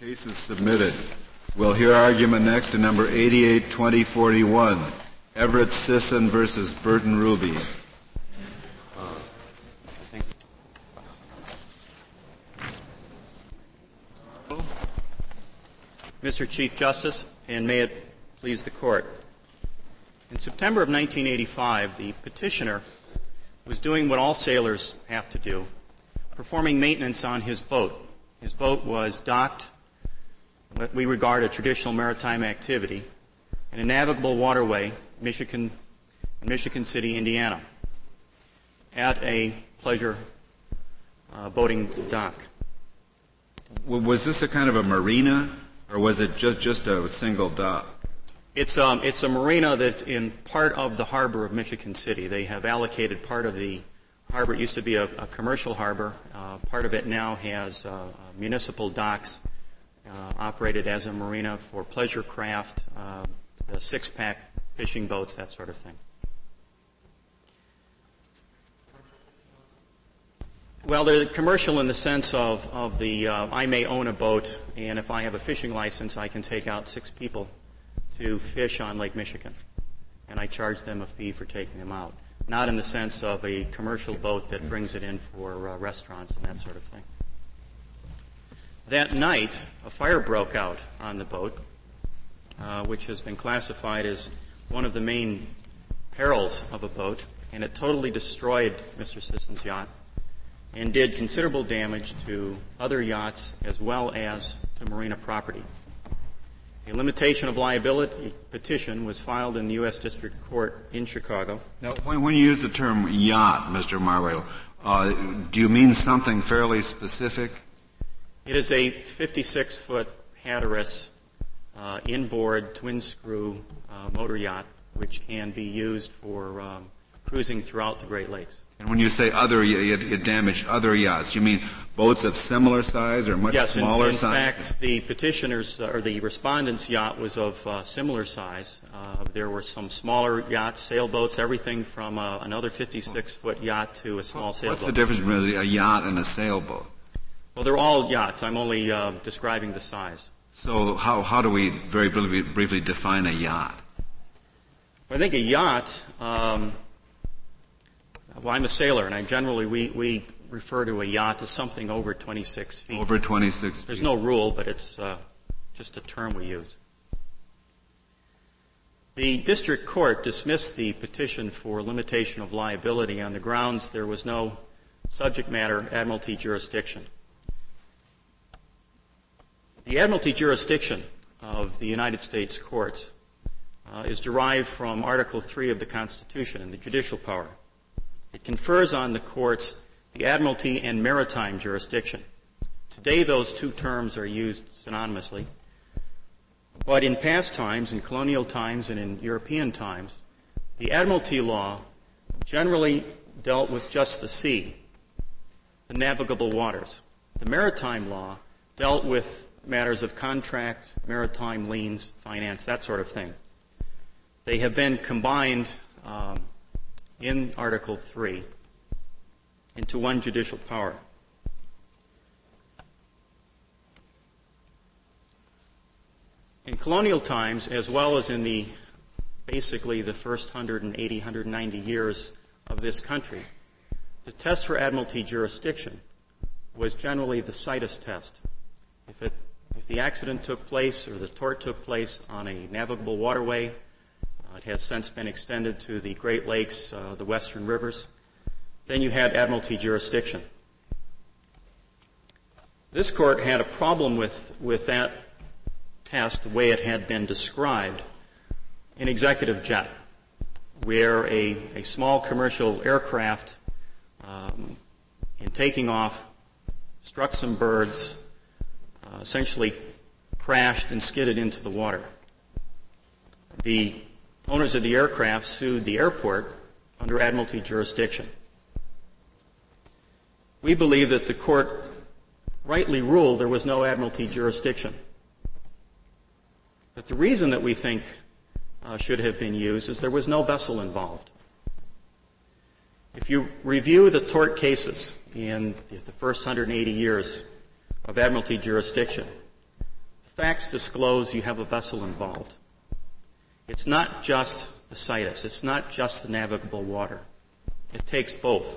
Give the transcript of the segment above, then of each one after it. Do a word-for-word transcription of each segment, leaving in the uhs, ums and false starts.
Case is submitted. We'll hear argument next to number eighty-eight twenty forty-one, Everett Sisson versus Burton Ruby. Mister Chief Justice, and may it please the Court. In September of nineteen eighty-five, the petitioner was doing what all sailors have to do, performing maintenance on his boat. His boat was docked, what we regard a traditional maritime activity, in a navigable waterway, Michigan, in Michigan City, Indiana, at a pleasure uh, boating dock. Was this a kind of a marina, or was it just, just a single dock? It's, um, it's a marina that's in part of the harbor of Michigan City. They have allocated part of the harbor. It used to be a, a commercial harbor. Uh, part of it now has uh, municipal docks uh, operated as a marina for pleasure craft, uh, the six-pack fishing boats, that sort of thing. Well, they're commercial in the sense of, of the uh, I may own a boat, and if I have a fishing license, I can take out six people to fish on Lake Michigan, and I charge them a fee for taking them out. Not in the sense of a commercial boat that brings it in for uh, restaurants and that sort of thing. That night, a fire broke out on the boat, uh, which has been classified as one of the main perils of a boat, and it totally destroyed Mister Sisson's yacht and did considerable damage to other yachts as well as to marina property. A limitation of liability petition was filed in the U S District Court in Chicago. Now, when, when you use the term yacht, Mister Marwell, uh, do you mean something fairly specific? It is a fifty-six foot Hatteras uh, inboard twin-screw uh, motor yacht, which can be used for um, cruising throughout the Great Lakes. And when you say other, it, it damaged other yachts, you mean boats of similar size or much yes, smaller in, in size? Yes, in fact, the petitioner's, uh, or the respondent's yacht was of uh, similar size. Uh, there were some smaller yachts, sailboats, everything from uh, another fifty-six foot yacht to a small sailboat. What's the difference between a yacht and a sailboat? Well, they're all yachts. I'm only uh, describing the size. So how, how do we very briefly, briefly define a yacht? Well, I think a yacht, um, well, I'm a sailor, and I generally, we, we refer to a yacht as something over twenty-six feet. Over twenty-six feet. There's no rule, but it's uh, just a term we use. The district court dismissed the petition for limitation of liability on the grounds there was no subject matter admiralty jurisdiction. The admiralty jurisdiction of the United States courts uh, is derived from Article three of the Constitution and the judicial power. It confers on the courts the admiralty and maritime jurisdiction. Today, those two terms are used synonymously. But in past times, in colonial times and in European times, the admiralty law generally dealt with just the sea, the navigable waters. The maritime law dealt with matters of contract, maritime liens, finance, that sort of thing. They have been combined um, in Article three into one judicial power. In colonial times, as well as in the basically the first one hundred eighty, one hundred ninety years of this country, the test for admiralty jurisdiction was generally the situs test. If, it, if the accident took place or the tort took place on a navigable waterway, uh, it has since been extended to the Great Lakes, uh, the western rivers, then you had admiralty jurisdiction. This court had a problem with, with that test, the way it had been described in Executive Jet, where a, a small commercial aircraft, um, in taking off, struck some birds, uh, essentially crashed and skidded into the water. The owners of the aircraft sued the airport under admiralty jurisdiction. We believe that the court rightly ruled there was no admiralty jurisdiction. But the reason that we think uh, should have been used is there was no vessel involved. If you review the tort cases in the first one hundred eighty years of admiralty jurisdiction, facts disclose you have a vessel involved. It's not just the situs. It's not just the navigable water. It takes both.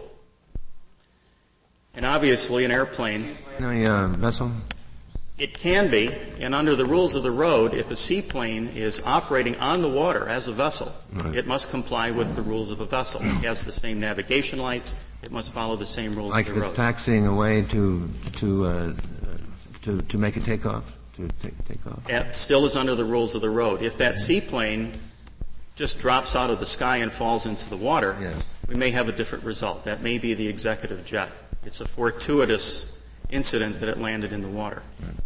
And obviously, an airplane... No, uh, vessel? It can be, and under the rules of the road, if a seaplane is operating on the water as a vessel, right, it must comply with the rules of a vessel. It has the same navigation lights. It must follow the same rules like of the road. Like if it's taxiing away to to uh, to to make a takeoff, to take take off. That still is under the rules of the road. If that seaplane just drops out of the sky and falls into the water, yes, we may have a different result. That may be the executive jet. It's a fortuitous incident that it landed in the water. Right.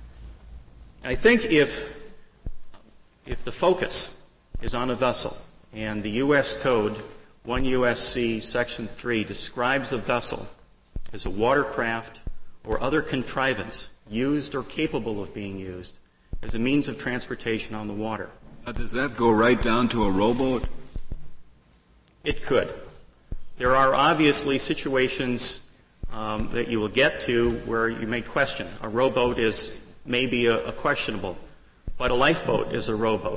I think if if the focus is on a vessel, and the U S Code one U S C Section three describes a vessel as a watercraft or other contrivance used or capable of being used as a means of transportation on the water. Now, does that go right down to a rowboat? It could. There are obviously situations um, that you will get to where you may question. A rowboat is maybe a, a questionable, but a lifeboat is a rowboat.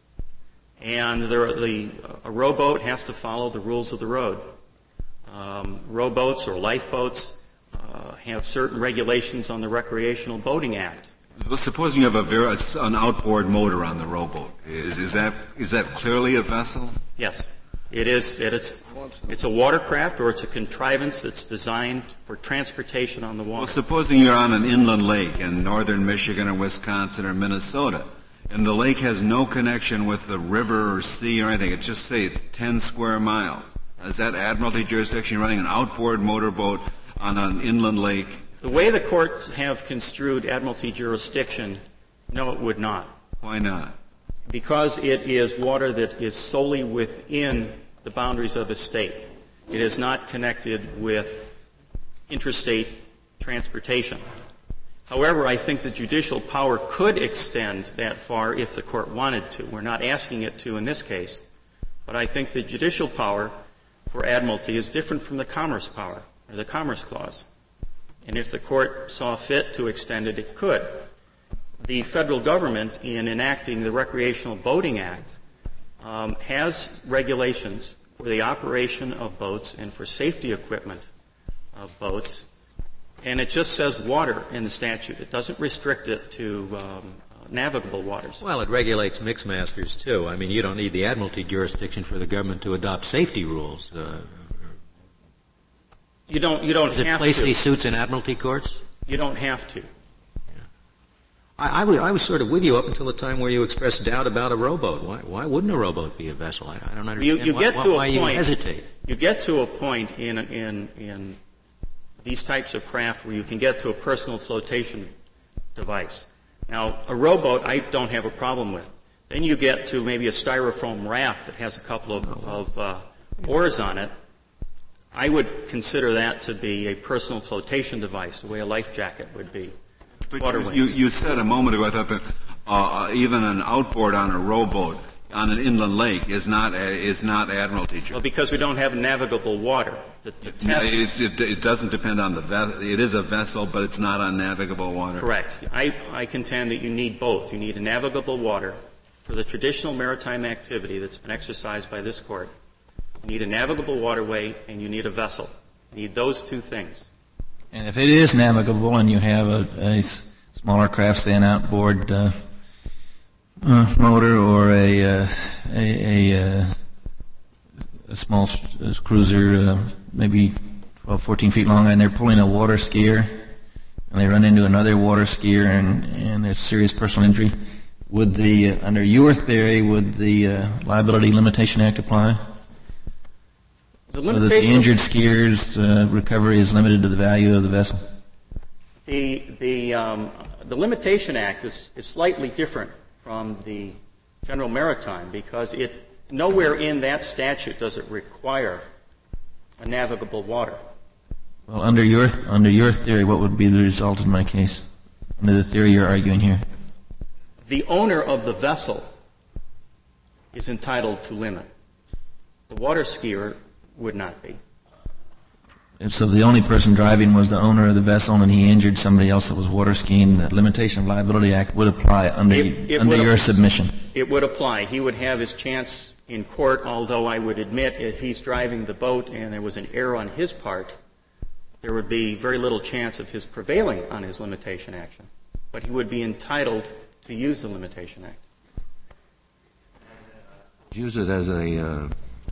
And there, the, a rowboat has to follow the rules of the road. Um, rowboats or lifeboats uh, have certain regulations on the Recreational Boating Act. Well, supposing you have a very, an outboard motor on the rowboat, is, is that is that clearly a vessel? Yes, it is. It, it's it's a watercraft, or it's a contrivance that's designed for transportation on the water. Well, supposing you're on an inland lake in northern Michigan or Wisconsin or Minnesota, and the lake has no connection with the river or sea or anything. It just say it's ten square miles. Is that Admiralty jurisdiction? You're running an outboard motorboat on an inland lake? The way the courts have construed Admiralty jurisdiction, no, it would not. Why not? Because it is water that is solely within the boundaries of a state. It is not connected with interstate transportation. However, I think the judicial power could extend that far if the court wanted to. We're not asking it to in this case, but I think the judicial power for Admiralty is different from the commerce power, or the Commerce Clause. And if the court saw fit to extend it, it could. The federal government, in enacting the Recreational Boating Act, um, has regulations for the operation of boats and for safety equipment of boats. And it just says water in the statute. It doesn't restrict it to um, navigable waters. Well, it regulates mixmasters, too. I mean, you don't need the Admiralty jurisdiction for the government to adopt safety rules. Uh, you don't, you don't Does it have place to. these suits in Admiralty courts? You don't have to. I, I, was, I was sort of with you up until the time where you expressed doubt about a rowboat. Why, why wouldn't a rowboat be a vessel? I, I don't understand you, you why, get why, to a why point, you hesitate. You get to a point in, in, in these types of craft where you can get to a personal flotation device. Now, a rowboat I don't have a problem with. Then you get to maybe a styrofoam raft that has a couple of, of uh, oars on it. I would consider that to be a personal flotation device, the way a life jacket would be. But Water you, you, you said a moment ago, I thought that uh, even an outboard on a rowboat on an inland lake is not a, is not Admiralty. Well, because we don't have navigable water. The, the test it's, it, it doesn't depend on the vessel. It is a vessel, but it's not on navigable water. Correct. I, I contend that you need both. You need a navigable water for the traditional maritime activity that's been exercised by this court. You need a navigable waterway, and you need a vessel. You need those two things. And if it is navigable and you have a, a s- smaller craft, say an outboard uh, uh, motor or a uh, a, a, uh, a small s- cruiser, uh, maybe twelve, fourteen feet long, and they're pulling a water skier, and they run into another water skier, and, and there's serious personal injury, would the, uh, under your theory, would the uh, Liability Limitation Act apply? The so that the injured skier's uh, recovery is limited to the value of the vessel? The, the, um, the Limitation Act is, is slightly different from the General Maritime because it nowhere in that statute does it require a navigable water. Well, under your th- under your theory, what would be the result in my case? Under the theory you're arguing here, the owner of the vessel is entitled to limit. The water skier would not be. so the only person driving was the owner of the vessel, and he injured somebody else that was water skiing, the Limitation of Liability Act would apply under, It- it under would your ap- submission. It would apply. He would have his chance in court, although I would admit if he's driving the boat and there was an error on his part, there would be very little chance of his prevailing on his limitation action. But he would be entitled to use the Limitation Act. Use it as a uh,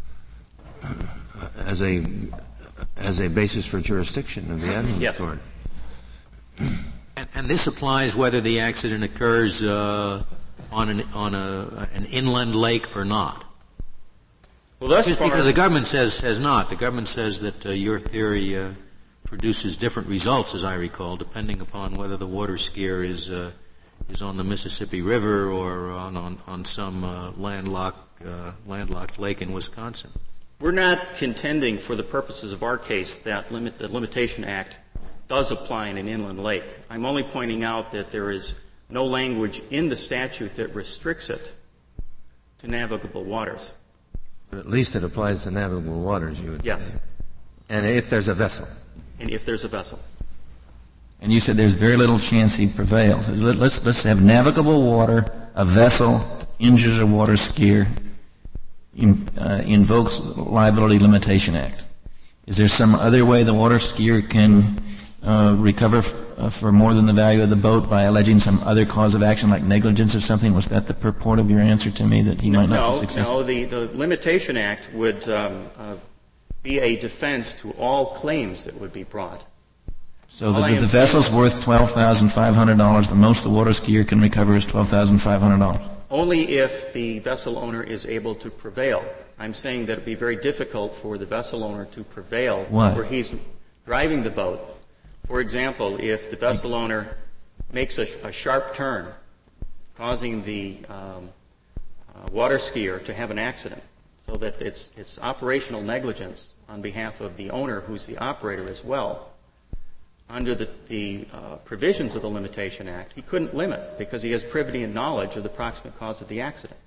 as a as a basis for jurisdiction of the admiralty Yes. court. And, and this applies whether the accident occurs uh, on an on a an inland lake or not. Well, thus Just far, because the government says has not. The government says that uh, your theory uh, produces different results, as I recall, depending upon whether the water skier is uh, is on the Mississippi River or on on, on some uh, landlocked uh, landlocked lake in Wisconsin. we're not contending for the purposes of our case that limit, the Limitation Act does apply in an inland lake. I'm only pointing out that there is no language in the statute that restricts it to navigable waters. But at least it applies to navigable waters, you would Yes. say. And if there's a vessel. And if there's a vessel. And you said there's very little chance he prevails. Let- Let's, let's have navigable water, a vessel injures a water skier, in, uh, invokes Liability Limitation Act. Is there some other way the water skier can uh, recover f- uh, for more than the value of the boat by alleging some other cause of action like negligence or something? Was that the purport of your answer to me, that he might not no, be successful? No, the, the Limitation Act would um, uh, be a defense to all claims that would be brought. So all the, I am the vessel's worth twelve thousand five hundred dollars. The most the water skier can recover is twelve thousand five hundred dollars. Only if the vessel owner is able to prevail. I'm saying that it would be very difficult for the vessel owner to prevail Why? where he's driving the boat. For example, if the vessel owner makes a, a sharp turn, causing the um, uh, water skier to have an accident, so that it's, it's operational negligence on behalf of the owner, who's the operator as well. Under the, the uh, provisions of the Limitation Act, he couldn't limit because he has privity and knowledge of the proximate cause of the accident.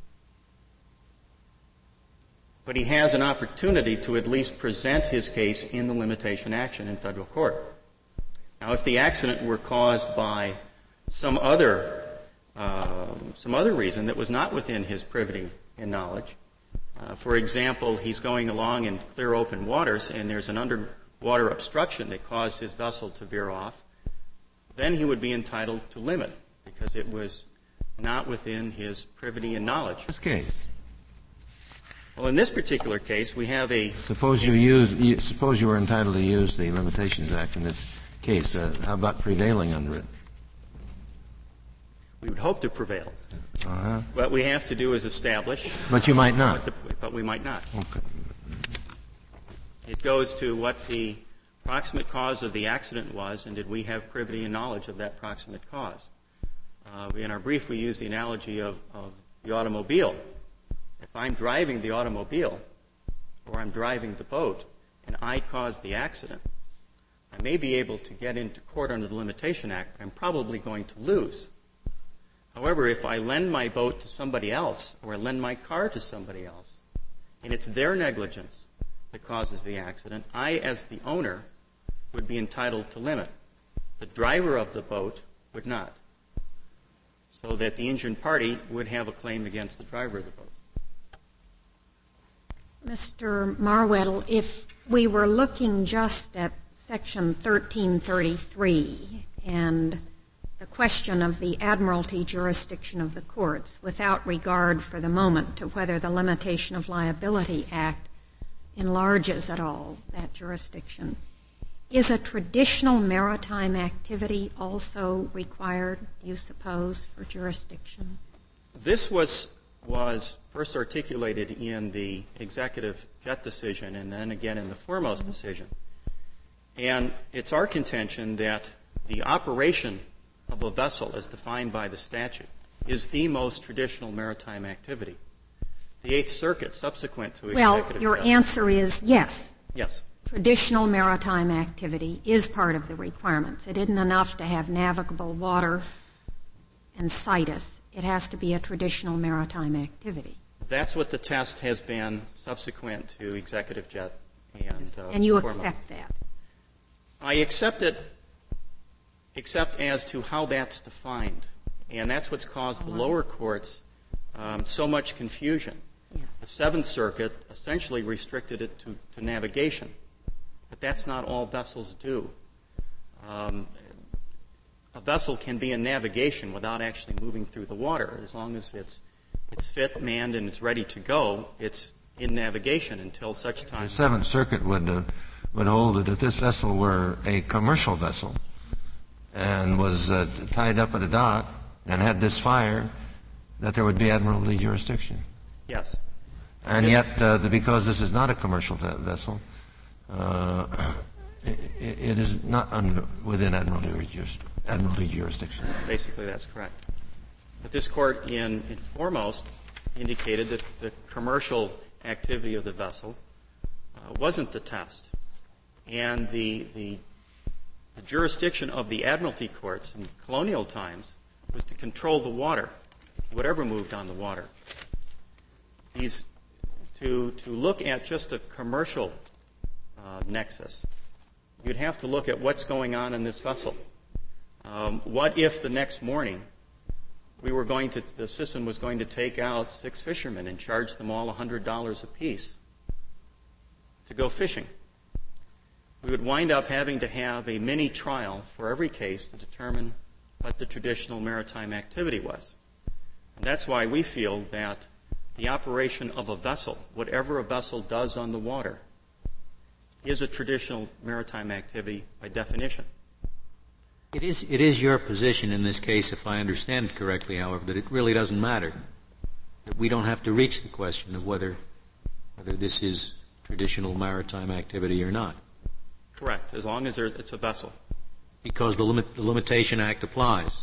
But he has an opportunity to at least present his case in the limitation action in federal court. Now, if the accident were caused by some other uh, some other reason that was not within his privity and knowledge, uh, for example, he's going along in clear open waters and there's an underwater obstruction that caused his vessel to veer off, then he would be entitled to limit because it was not within his privity and knowledge. This case. Well, in this particular case, we have a Suppose you use. You, suppose you were entitled to use the Limitations Act in this case. Uh, how about prevailing under it? we would hope to prevail. Uh-huh. What we have to do is establish, But you might not. what the, but we might not. Okay. It goes to what the proximate cause of the accident was, and did we have privity and knowledge of that proximate cause? Uh, in our brief, we use the analogy of, of the automobile. If I'm driving the automobile, or I'm driving the boat, and I cause the accident, I may be able to get into court under the Limitation Act, but I'm probably going to lose. However, if I lend my boat to somebody else, or I lend my car to somebody else, and it's their negligence that causes the accident, I, as the owner, would be entitled to limit. The driver of the boat would not. So that the injured party would have a claim against the driver of the boat. Mister Marweddle, if we were looking just at Section thirteen thirty-three and the question of the admiralty jurisdiction of the courts, without regard for the moment to whether the Limitation of Liability Act enlarges at all that jurisdiction, is a traditional maritime activity also required, do you suppose, for jurisdiction? This was was first articulated in the executive jet decision and then again in the foremost decision. And it's our contention that the operation of a vessel as defined by the statute is the most traditional maritime activity. The Eighth Circuit, subsequent to Well, executive your jet- answer is yes. Yes. Traditional maritime activity is part of the requirements. It isn't enough to have navigable water and situs. It has to be a traditional maritime activity. That's what the test has been subsequent to executive jet and uh, And you foremost. accept that? I accept it, except as to how that's defined. And that's what's caused the lower courts um, so much confusion. Yes. The Seventh Circuit essentially restricted it to, to navigation. But that's not all vessels do. Um, a vessel can be in navigation without actually moving through the water. As long as it's, it's fit, manned, and it's ready to go, it's in navigation until such time. The Seventh Circuit would uh, would hold that if this vessel were a commercial vessel and was uh, tied up at a dock and had this fire, that there would be admiralty jurisdiction. Yes. And Yes. yet, uh, the, because this is not a commercial ve- vessel, uh, it, it is not under, within admiralty, juris, admiralty jurisdiction. Basically, that's correct. But this court, in, in foremost, indicated that the commercial activity of the vessel uh, wasn't the test. And the, the, the jurisdiction of the admiralty courts in colonial times was to control the water, whatever moved on the water. These, to, to look at just a commercial uh, nexus, you'd have to look at what's going on in this vessel. Um, what if the next morning we were going to, the system was going to take out six fishermen and charge them all one hundred dollars apiece to go fishing? We would wind up having to have a mini trial for every case to determine what the traditional maritime activity was. And that's why we feel that the operation of a vessel, whatever a vessel does on the water, is a traditional maritime activity by definition. It is, it is your position in this case, if I understand it correctly, however, that it really doesn't matter, that we don't have to reach the question of whether, whether this is traditional maritime activity or not. Correct, as long as there, it's a vessel. Because the, limit, the Limitation Act applies.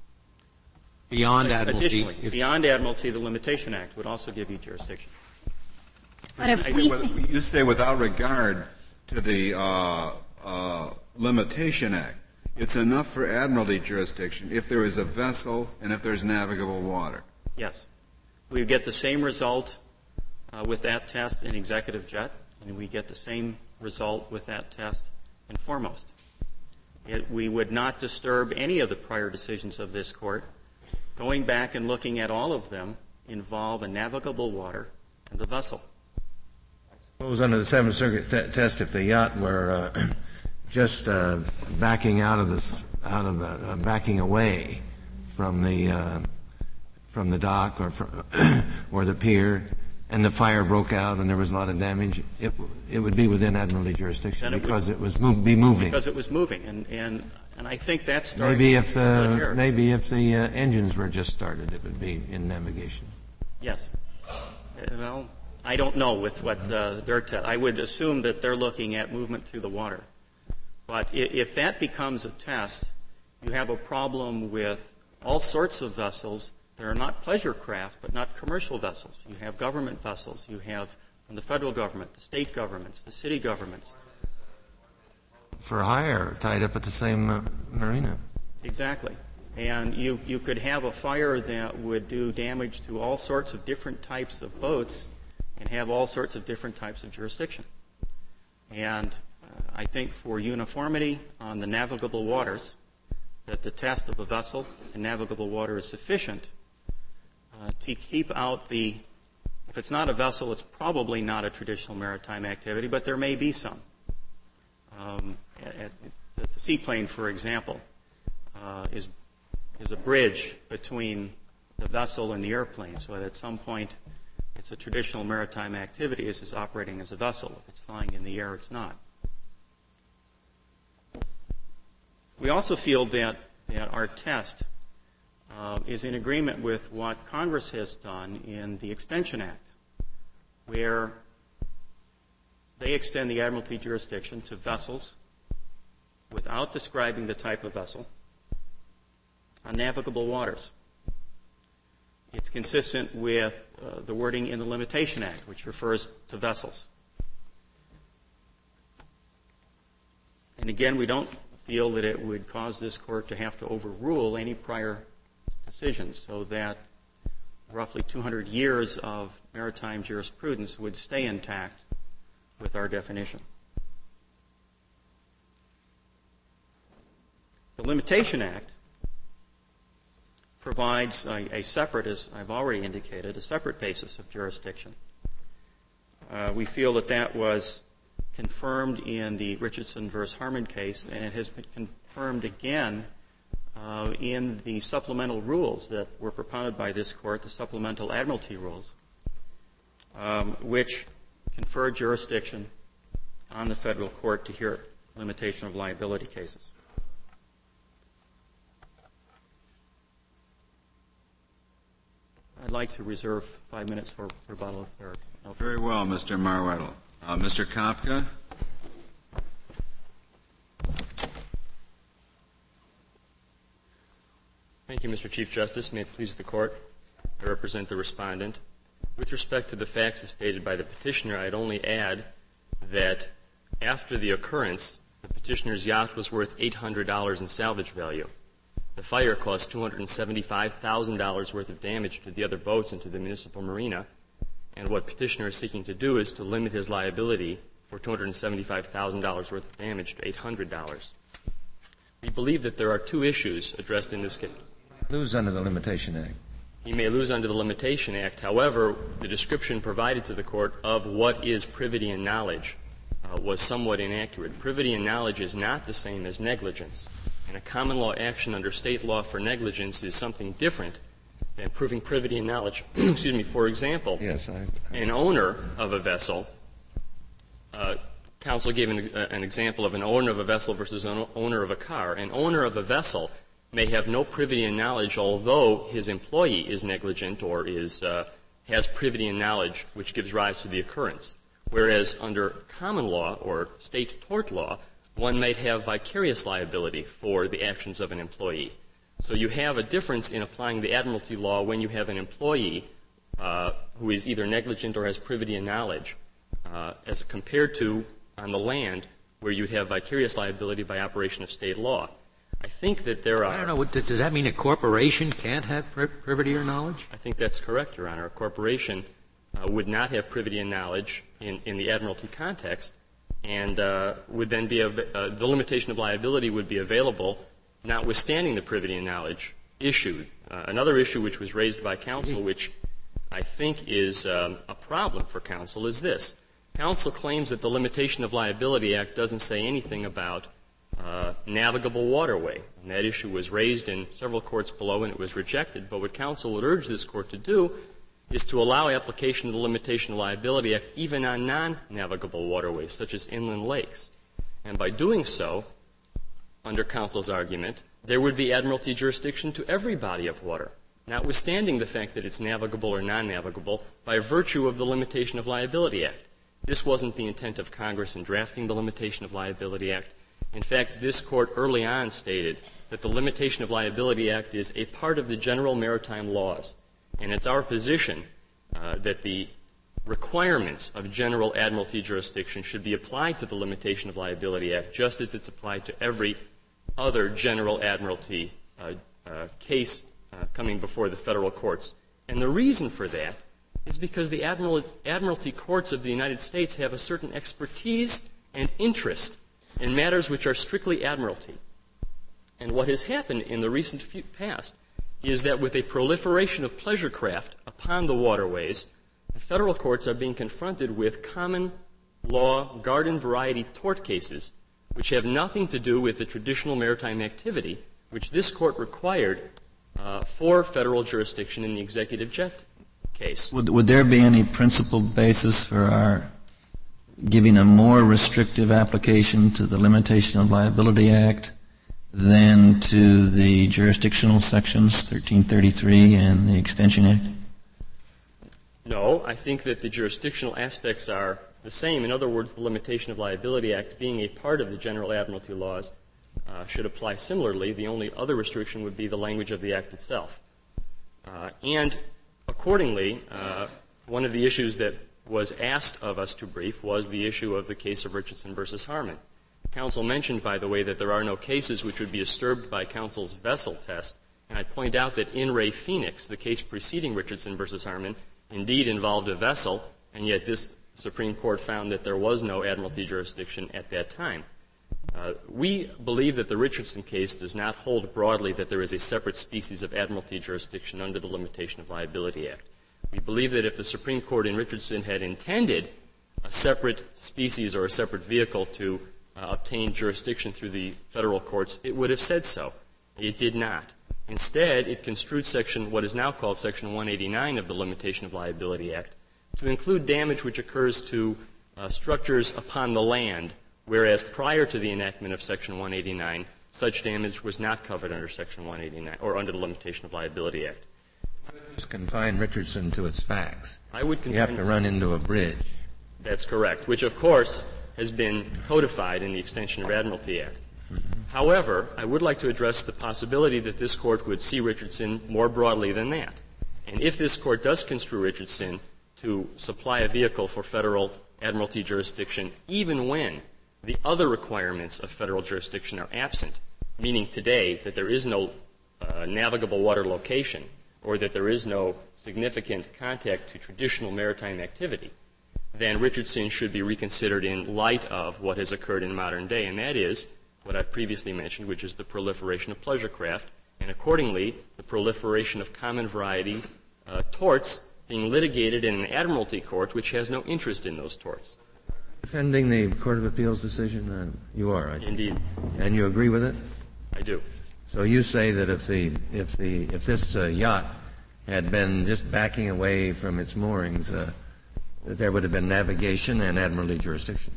Beyond Admiralty. Additionally, if, beyond Admiralty, the Limitation Act would also give you jurisdiction. But if I- we with- think, You say without regard to the uh, uh, Limitation Act, it's enough for admiralty jurisdiction if there is a vessel and if there's navigable water. Yes. We would get the same result uh, with that test in executive jet, and we get the same result with that test in foremost. It, we would not disturb any of the prior decisions of this court. Going back and looking at all of them involve a navigable water and the vessel. Suppose under the Seventh Circuit te- test, if the yacht were uh, just uh, backing out of this, out of the, uh, backing away from the uh, from the dock or from, or the pier, and the fire broke out and there was a lot of damage, it it would be within admiralty jurisdiction Then it because would- it was move, be moving. Because it was moving, and, and, and I think that's starting Maybe to if split the hairs. maybe if the uh, engines were just started, it would be in navigation. Yes. Uh, Well, I don't know with what uh, their te- I would assume that they're looking at movement through the water. But i- if that becomes a test, you have a problem with all sorts of vessels that are not pleasure craft, but not commercial vessels. You have government vessels. You have from the federal government, the state governments, the city governments. For hire, tied up at the same uh, marina. Exactly. And you, you could have a fire that would do damage to all sorts of different types of boats and have all sorts of different types of jurisdiction. And uh, I think for uniformity on the navigable waters, that the test of a vessel in navigable water is sufficient uh, to keep out the, if it's not a vessel, it's probably not a traditional maritime activity, but there may be some. Um, at, at the seaplane, for example, uh, is is a bridge between the vessel and the airplane, so that at some point it's a traditional maritime activity as it's operating as a vessel. If it's flying in the air, it's not. We also feel that, that our test uh, is in agreement with what Congress has done in the Extension Act, where they extend the admiralty jurisdiction to vessels without describing the type of vessel on navigable waters. It's consistent with uh, the wording in the Limitation Act, which refers to vessels. And again, we don't feel that it would cause this court to have to overrule any prior decisions, so that roughly two hundred years of maritime jurisprudence would stay intact with our definition. The Limitation Act provides a, a separate, as I've already indicated, a separate basis of jurisdiction. Uh, we feel that that was confirmed in the Richardson versus Harmon case, and it has been confirmed again uh, in the supplemental rules that were propounded by this Court, the supplemental admiralty rules, um, which confer jurisdiction on the federal court to hear limitation of liability cases. I'd like to reserve five minutes for rebuttal if there are no further. Very well, Mister Marwedel. Uh, Mister Kopka? Thank you, Mister Chief Justice. May it please the Court. I represent the respondent. With respect to the facts as stated by the petitioner, I'd only add that after the occurrence, the petitioner's yacht was worth eight hundred dollars in salvage value. The fire caused two hundred seventy-five thousand dollars worth of damage to the other boats and to the municipal marina. And what petitioner is seeking to do is to limit his liability for two hundred seventy-five thousand dollars worth of damage to eight hundred dollars. We believe that there are two issues addressed in this case. Lose under the Limitation Act. He may lose under the Limitation Act. However, the description provided to the Court of what is privity and knowledge uh, was somewhat inaccurate. Privity and knowledge is not the same as negligence. And a common law action under state law for negligence is something different than proving privity and knowledge. Excuse me. For example, yes, I, I, an owner of a vessel, uh, counsel gave an, uh, an example of an owner of a vessel versus an owner of a car. An owner of a vessel may have no privity and knowledge, although his employee is negligent or is uh, has privity and knowledge, which gives rise to the occurrence. Whereas under common law or state tort law, one might have vicarious liability for the actions of an employee. So you have a difference in applying the admiralty law when you have an employee uh, who is either negligent or has privity and knowledge, uh, as compared to on the land where you have vicarious liability by operation of state law. I think that there are... I don't know. Does that mean a corporation can't have privity or knowledge? I think that's correct, Your Honor. A corporation uh, would not have privity and knowledge in, in the admiralty context, and uh, would then be a, uh, the limitation of liability would be available, notwithstanding the privity and knowledge issue. Uh, another issue which was raised by counsel, which I think is um, a problem for counsel, is this. Counsel claims that the Limitation of Liability Act doesn't say anything about uh, navigable waterway. And that issue was raised in several courts below, and it was rejected. But what counsel would urge this Court to do is to allow application of the Limitation of Liability Act even on non-navigable waterways, such as inland lakes. And by doing so, under counsel's argument, there would be admiralty jurisdiction to every body of water, notwithstanding the fact that it's navigable or non-navigable, by virtue of the Limitation of Liability Act. This wasn't the intent of Congress in drafting the Limitation of Liability Act. In fact, this Court early on stated that the Limitation of Liability Act is a part of the general maritime laws. And it's our position uh, that the requirements of general admiralty jurisdiction should be applied to the Limitation of Liability Act just as it's applied to every other general admiralty uh, uh, case uh, coming before the federal courts. And the reason for that is because the admiral, admiralty courts of the United States have a certain expertise and interest in matters which are strictly admiralty. And what has happened in the recent few past is that with a proliferation of pleasure craft upon the waterways, the federal courts are being confronted with common law garden variety tort cases which have nothing to do with the traditional maritime activity which this Court required uh, for federal jurisdiction in the executive jet case. Would, would there be any principled basis for our giving a more restrictive application to the Limitation of Liability Act than to the jurisdictional sections, thirteen thirty-three and the Extension Act? No, I think that the jurisdictional aspects are the same. In other words, the Limitation of Liability Act, being a part of the general admiralty laws, uh, should apply similarly. The only other restriction would be the language of the Act itself. Uh, and accordingly, uh, one of the issues that was asked of us to brief was the issue of the case of Richardson versus Harmon. Counsel mentioned, by the way, that there are no cases which would be disturbed by counsel's vessel test. And I point out that in Ray Phoenix, the case preceding Richardson versus Harmon, indeed involved a vessel, and yet this the Supreme Court found that there was no admiralty jurisdiction at that time. Uh, we believe that the Richardson case does not hold broadly that there is a separate species of admiralty jurisdiction under the Limitation of Liability Act. We believe that if the Supreme Court in Richardson had intended a separate species or a separate vehicle to uh, obtain jurisdiction through the federal courts, it would have said so. It did not. Instead, it construed section, what is now called Section one eighty-nine of the Limitation of Liability Act, to include damage which occurs to uh, structures upon the land, whereas prior to the enactment of Section one eighty-nine, such damage was not covered under Section one eighty-nine or under the Limitation of Liability Act. Just confine Richardson to its facts. I would confine, you have to run into a bridge. That's correct, which of course has been codified in the Extension of Admiralty Act. However, I would like to address the possibility that this Court would see Richardson more broadly than that. And if this Court does construe Richardson to supply a vehicle for federal admiralty jurisdiction, even when the other requirements of federal jurisdiction are absent, meaning today that there is no uh, navigable water location or that there is no significant contact to traditional maritime activity, then Richardson should be reconsidered in light of what has occurred in modern day, and that is what I've previously mentioned, which is the proliferation of pleasure craft, and accordingly, the proliferation of common variety uh, torts being litigated in an admiralty court which has no interest in those torts. Defending the Court of Appeals decision? Uh, you are, I think. Indeed. And you agree with it? I do. So you say that if the if the if this uh, yacht had been just backing away from its moorings, uh, that there would have been navigation and admiralty jurisdiction?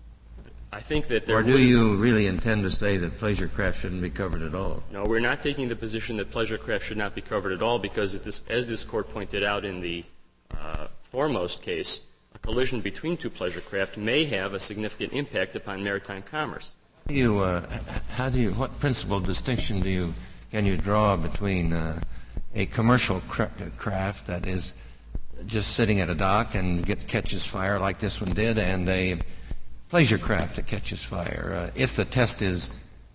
I think that there Or do would, you really intend to say that pleasure craft shouldn't be covered at all? No, we're not taking the position that pleasure craft should not be covered at all because, it is, as this Court pointed out in the uh, foremost case, a collision between two pleasure craft may have a significant impact upon maritime commerce. How do you, uh, how do you, what principal distinction do you, can you draw between uh, a commercial cra- craft that is just sitting at a dock and gets, catches fire like this one did, and a pleasure craft that catches fire, uh, if the test is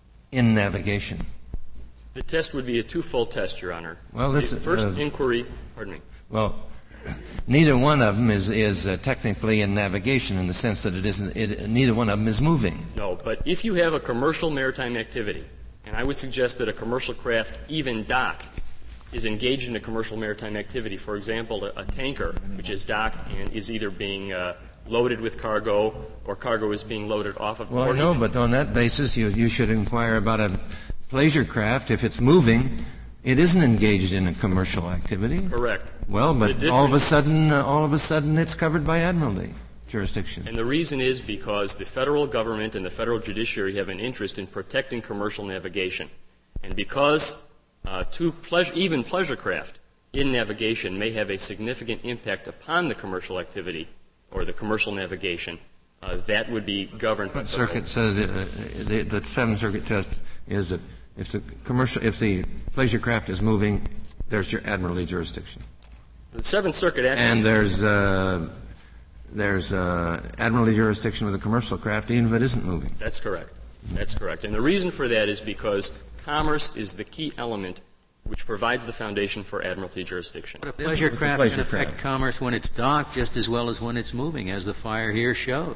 in navigation? The test would be a twofold test, Your Honor. Well, this the first uh, inquiry, pardon me. Well, neither one of them is, is uh, technically in navigation in the sense that it isn't, it, neither one of them is moving. No, but if you have a commercial maritime activity, and I would suggest that a commercial craft, even docked, is engaged in a commercial maritime activity. For example, a, a tanker, which is docked and is either being uh, loaded with cargo or cargo is being loaded off of. Well, I know, but on that basis, you, you should inquire about a pleasure craft. If it's moving, it isn't engaged in a commercial activity. Correct. Well, but all of a sudden, uh, all of a sudden, it's covered by admiralty jurisdiction. And the reason is because the federal government and the federal judiciary have an interest in protecting commercial navigation, and because uh, two pleasure, even pleasure craft in navigation may have a significant impact upon the commercial activity or the commercial navigation, uh, that would be governed by the Circuit says uh, the, the Seventh Circuit test is that if the commercial, if the pleasure craft is moving, there's your admiralty jurisdiction. The Seventh Circuit actually, and there's uh, there's uh, admiralty jurisdiction with a commercial craft, even if it isn't moving. That's correct. That's correct. And the reason for that is because commerce is the key element which provides the foundation for admiralty jurisdiction. But a pleasure craft can affect commerce when it's docked just as well as when it's moving, as the fire here showed.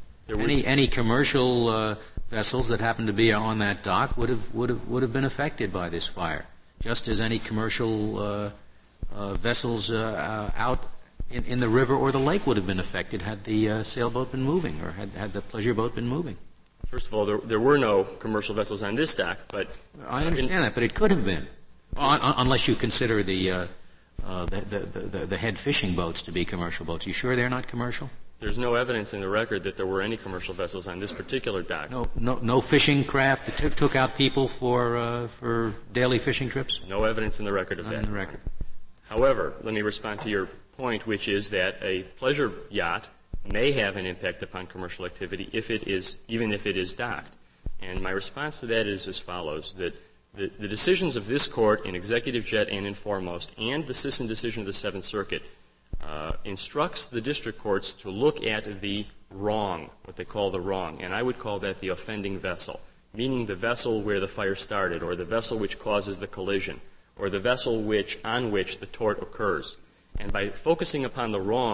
Any any commercial uh, vessels that happen to be on that dock would have would have would have been affected by this fire, just as any commercial uh, uh, vessels uh, uh, out in, in the river or the lake would have been affected had the uh, sailboat been moving or had had the pleasure boat been moving. First of all, there, there were no commercial vessels on this dock, but I understand in, that, but it could have been. On, on, unless you consider the, uh, uh, the, the, the, the head fishing boats to be commercial boats. You sure they're not commercial? There's no evidence in the record that there were any commercial vessels on this particular dock. No, no, no fishing craft that took, took out people for uh, for daily fishing trips? No evidence in the record of not that. in the record. However, let me respond to your point, which is that a pleasure yacht may have an impact upon commercial activity if it is, even if it is docked. And my response to that is as follows: that The, the decisions of this Court in Executive Jet and in Foremost, and the Sisson decision of the Seventh Circuit, uh, instructs the district courts to look at the wrong, what they call the wrong, and I would call that the offending vessel, meaning the vessel where the fire started, or the vessel which causes the collision, or the vessel which on which the tort occurs. And by focusing upon the wrong,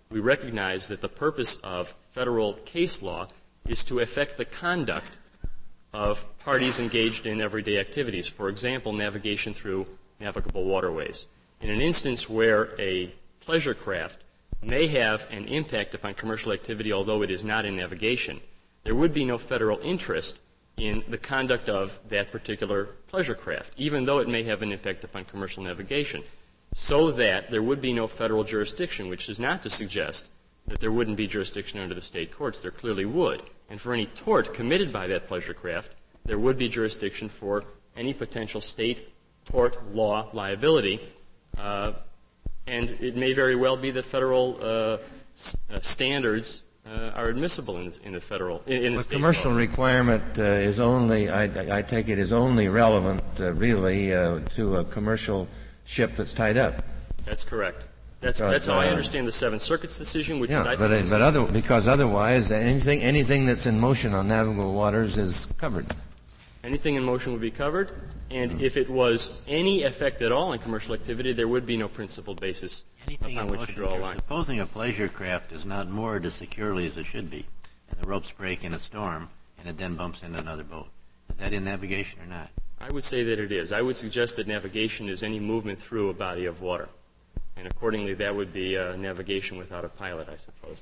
we recognize that the purpose of federal case law is to affect the conduct of parties engaged in everyday activities. For example, navigation through navigable waterways. In an instance where a pleasure craft may have an impact upon commercial activity, although it is not in navigation, there would be no federal interest in the conduct of that particular pleasure craft, even though it may have an impact upon commercial navigation, so that there would be no federal jurisdiction, which is not to suggest that there wouldn't be jurisdiction under the state courts. There clearly would. And for any tort committed by that pleasure craft, there would be jurisdiction for any potential state tort law liability, uh, and it may very well be that federal uh, s- uh, standards uh, are admissible in, in the federal in, in the The state commercial law. requirement uh, is only, I, I take it, is only relevant, uh, really, uh, to a commercial ship that's tied up. That's correct. That's, Because, that's how I uh, understand the Seventh Circuit's decision, which Yeah, is, I but, think, it- is- but other, because otherwise, anything, anything that's in motion on navigable waters is covered. anything in motion would be covered. And if it was any effect at all on commercial activity, there would be no principled basis Anything upon in which motion, to draw a you're line. supposing a pleasure craft is not moored as securely as it should be, and the ropes break in a storm, and it then bumps into another boat. Is that in navigation or not? I would say that it is. I would suggest that navigation is any movement through a body of water. And accordingly, that would be uh, navigation without a pilot, I suppose.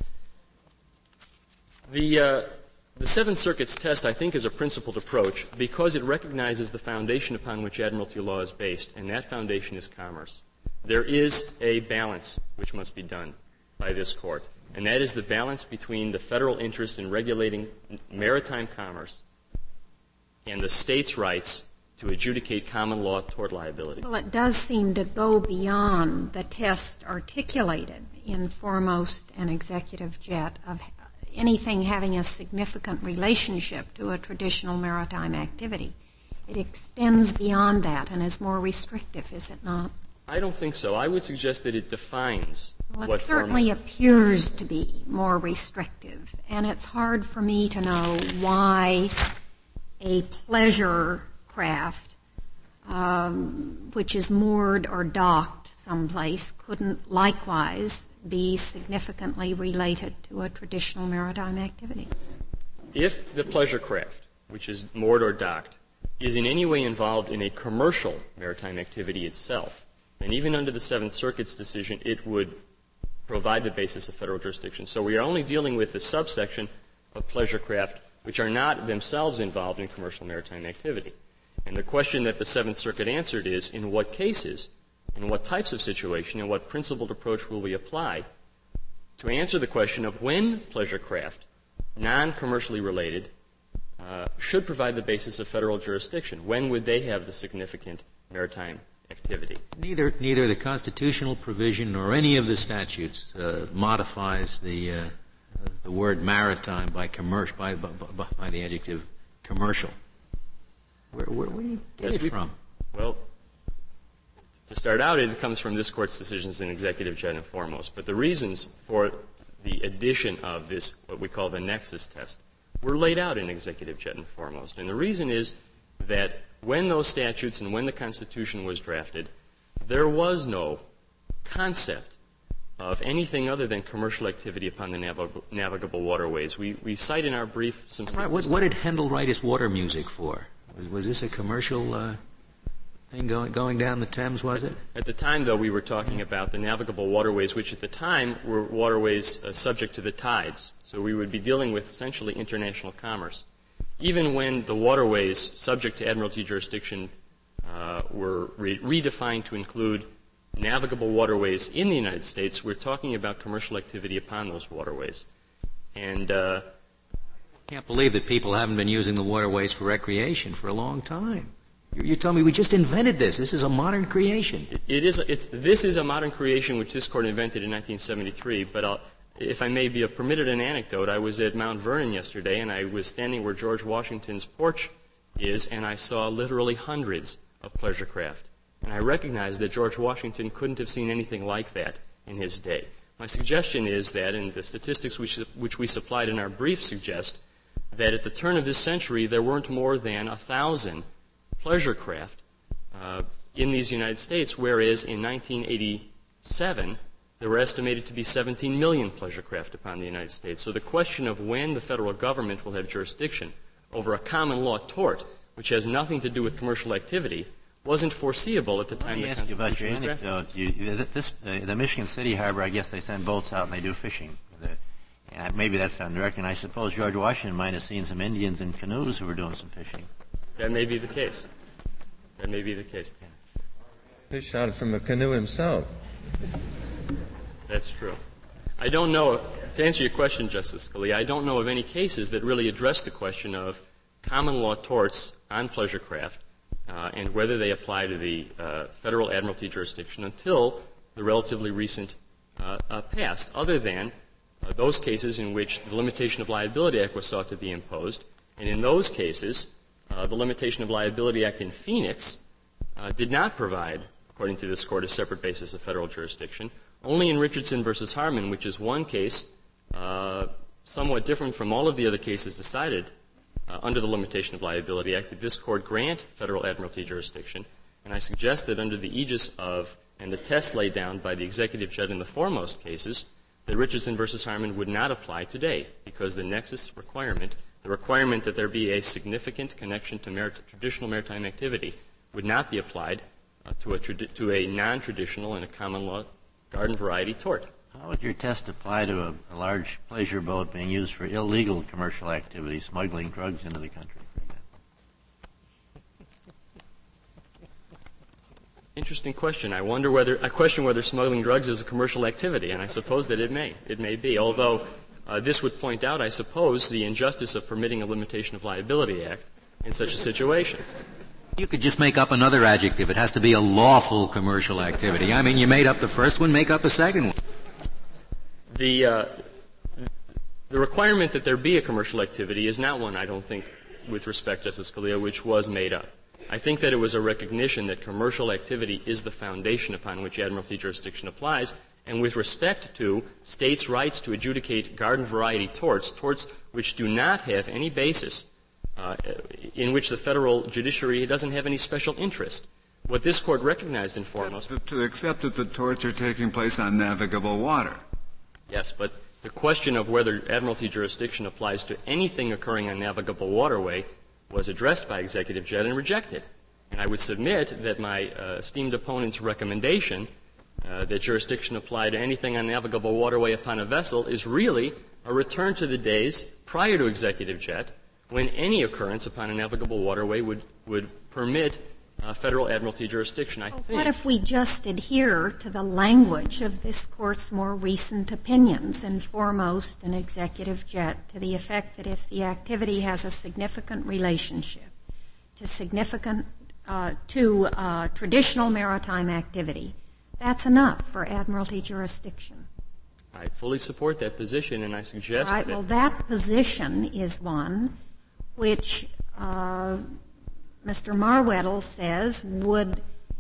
The, uh, the Seventh Circuit's test, I think, is a principled approach because it recognizes the foundation upon which admiralty law is based, and that foundation is commerce. There is a balance which must be done by this court, and that is the balance between the federal interest in regulating maritime commerce and the state's rights to adjudicate common law tort liability. Well, it does seem to go beyond the test articulated in Foremost and Executive Jet of anything having a significant relationship to a traditional maritime activity. It extends beyond that and is more restrictive, is it not? I don't think so. I would suggest that it defines Well, what it certainly foremost- appears to be more restrictive, and it's hard for me to know why a pleasure craft, um, which is moored or docked someplace, couldn't likewise be significantly related to a traditional maritime activity. If the pleasure craft, which is moored or docked, is in any way involved in a commercial maritime activity itself, then even under the Seventh Circuit's decision, it would provide the basis of federal jurisdiction. So we are only dealing with the subsection of pleasure craft which are not themselves involved in commercial maritime activity. And the question that the Seventh Circuit answered is, in what cases, in what types of situation, and what principled approach will we apply to answer the question of when pleasure craft, non-commercially related, uh, should provide the basis of federal jurisdiction? When would they have the significant maritime activity? Neither, neither the constitutional provision nor any of the statutes uh, modifies the uh, the word maritime by commercial by, by, by, by the adjective commercial. Where, where, where do you get Yes, it we- from? Well, to start out, it comes from this Court's decisions in Executive Jet and Foremost. But the reasons for the addition of this, what we call the nexus test, were laid out in Executive Jet and Foremost. And the reason is that when those statutes and when the Constitution was drafted, there was no concept of anything other than commercial activity upon the navig- navigable waterways. We, we cite in our brief some Right, what, statistics. what did Handel write his water music for? Was, was this a commercial uh, thing going, going down the Thames, was it? At the time, though, we were talking about the navigable waterways, which at the time were waterways uh, subject to the tides. So we would be dealing with essentially international commerce. Even when the waterways subject to admiralty jurisdiction uh, were re- redefined to include navigable waterways in the United States, we're talking about commercial activity upon those waterways. And uh, Can't believe that people haven't been using the waterways for recreation for a long time. You, you tell me we just invented this. This is a modern creation. it, it is, it's, this is a modern creation which this Court invented in nineteen seventy-three, but I'll, if I may be a permitted an anecdote, I was at Mount Vernon yesterday, and I was standing where George Washington's porch is, and I saw literally hundreds of pleasure craft. And I recognized that George Washington couldn't have seen anything like that in his day. My suggestion is that, and the statistics which, which we supplied in our brief suggest, that at the turn of this century there weren't more than a thousand pleasure craft uh, in these United States, whereas in nineteen eighty-seven there were estimated to be seventeen million pleasure craft upon the United States. So the question of when the federal government will have jurisdiction over a common law tort, which has nothing to do with commercial activity, wasn't foreseeable at the time the Constitution was drafted. Let me ask you about your anecdote. You, you, this, uh, the Michigan City Harbor, I guess they send boats out and they do fishing. The, and maybe that's on the record. And I suppose George Washington might have seen some Indians in canoes who were doing some fishing. That may be the case. That may be the case. Fish out from a canoe himself. That's true. I don't know, to answer your question, Justice Scalia, I don't know of any cases that really address the question of common law torts on pleasure craft uh, and whether they apply to the uh, federal admiralty jurisdiction until the relatively recent uh, uh, past, other than uh, those cases in which the Limitation of Liability Act was sought to be imposed. And in those cases, uh, the Limitation of Liability Act in Phoenix uh, did not provide, according to this Court, a separate basis of federal jurisdiction. Only in Richardson versus Harmon, which is one case uh, somewhat different from all of the other cases decided uh, under the Limitation of Liability Act, did this Court grant federal admiralty jurisdiction. And I suggest that under the aegis of and the test laid down by the executive judge in the foremost cases, that Richardson versus Harmon would not apply today, because the nexus requirement, the requirement that there be a significant connection to merit, traditional maritime activity, would not be applied uh, to a, tradi- to a non-traditional and a common law garden variety tort. How would your test apply to a, a large pleasure boat being used for illegal commercial activity, smuggling drugs into the country, for example? Interesting question. I wonder whether I question whether smuggling drugs is a commercial activity, and I suppose that it may. It may be. Although uh, this would point out, I suppose, the injustice of permitting a Limitation of Liability Act in such a situation. You could just make up another adjective. It has to be a lawful commercial activity. I mean, you made up the first one, make up a second one. The, uh, the requirement that there be a commercial activity is not one, I don't think, with respect, Justice Scalia, which was made up. I think that it was a recognition that commercial activity is the foundation upon which admiralty jurisdiction applies, and with respect to states' rights to adjudicate garden variety torts, torts which do not have any basis Uh, in which the federal judiciary doesn't have any special interest. What this Court recognized in foremost... To, to accept that the torts are taking place on navigable water. Yes, but the question of whether admiralty jurisdiction applies to anything occurring on navigable waterway was addressed by Executive Jett and rejected. And I would submit that my uh, esteemed opponent's recommendation uh, that jurisdiction apply to anything on navigable waterway upon a vessel is really a return to the days prior to Executive Jett, when any occurrence upon a navigable waterway would, would permit uh, federal admiralty jurisdiction. I think. What if we just adhere to the language of this Court's more recent opinions, and foremost an Executive Jett, to the effect that if the activity has a significant relationship to significant uh, to uh, traditional maritime activity, that's enough for admiralty jurisdiction? I fully support that position, and I suggest All right, that... well, that position is one which uh, Mister Marweddle says would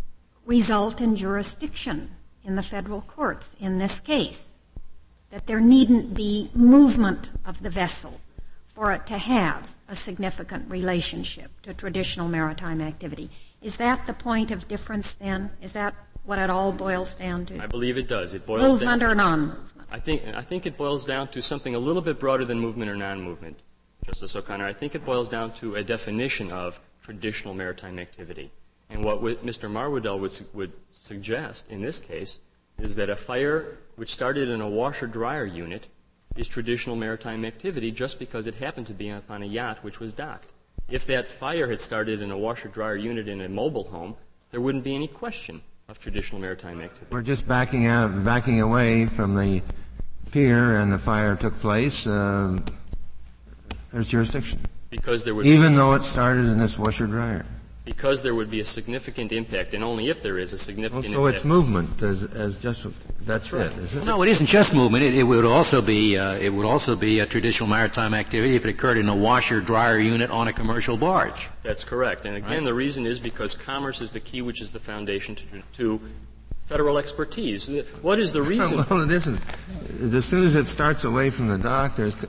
result in jurisdiction in the federal courts in this case, that there needn't be movement of the vessel for it to have a significant relationship to traditional maritime activity. Is that the point of difference then? Is that what it all boils down to? I believe it does. It boils movement down or non-movement? I think, I think it boils down to something a little bit broader than movement or non-movement, Justice O'Connor. I think it boils down to a definition of traditional maritime activity. And what Mister Marweddle would, would suggest in this case is that a fire which started in a washer-dryer unit is traditional maritime activity just because it happened to be upon a yacht which was docked. If that fire had started in a washer-dryer unit in a mobile home, there wouldn't be any question of traditional maritime activity. We're just backing out, backing away from the pier, and the fire took place. Uh, there's jurisdiction, because there would even be, though it started in this washer dryer. Because there would be a significant impact, and only if there is a significant well, so impact. it's movement, as, as just that's, that's right. it, is it? No, it isn't just movement. It, it would also be uh, it would also be a traditional maritime activity if it occurred in a washer-dryer unit on a commercial barge. That's correct. And again, right. the reason is because commerce is the key, which is the foundation to, to federal expertise. What is the reason? Well, it isn't. As soon as it starts away from the dock, there's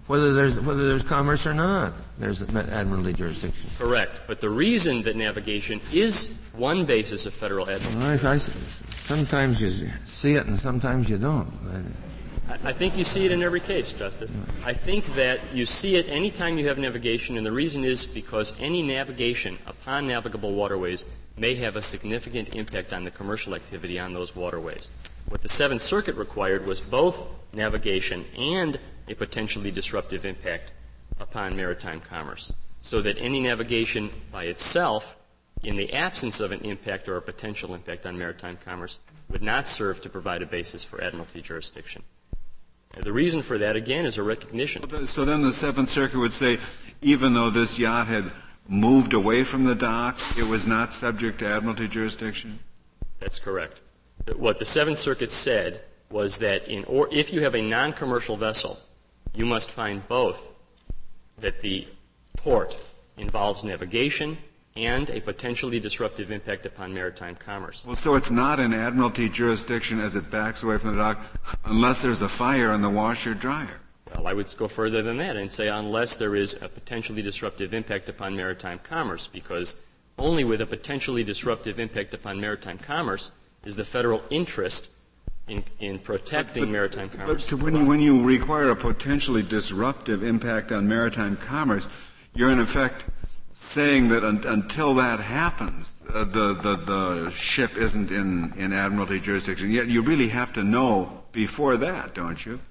whether there's whether there's commerce or not. There's admiralty jurisdiction. Correct. But the reason that navigation is one basis of federal admiralty. Well, I, I, sometimes you see it and sometimes you don't. I, I think you see it in every case, Justice. I think that you see it any time you have navigation, and the reason is because any navigation upon navigable waterways may have a significant impact on the commercial activity on those waterways. What the Seventh Circuit required was both navigation and a potentially disruptive impact upon maritime commerce, so that any navigation by itself, in the absence of an impact or a potential impact on maritime commerce, would not serve to provide a basis for admiralty jurisdiction. And the reason for that, again, is a recognition. So then the Seventh Circuit would say, even though this yacht had moved away from the dock, it was not subject to admiralty jurisdiction? That's correct. What the Seventh Circuit said was that in or if you have a non-commercial vessel, you must find both that the port involves navigation and a potentially disruptive impact upon maritime commerce. Well, so it's not an admiralty jurisdiction as it backs away from the dock unless there's a fire in the washer-dryer. Well, I would go further than that and say unless there is a potentially disruptive impact upon maritime commerce, because only with a potentially disruptive impact upon maritime commerce is the federal interest in, in protecting but, but, maritime commerce. But when you, when you require a potentially disruptive impact on maritime commerce, you're in effect saying that un, until that happens, uh, the, the, the ship isn't in, in admiralty jurisdiction. Yet you really have to know before that, don't you?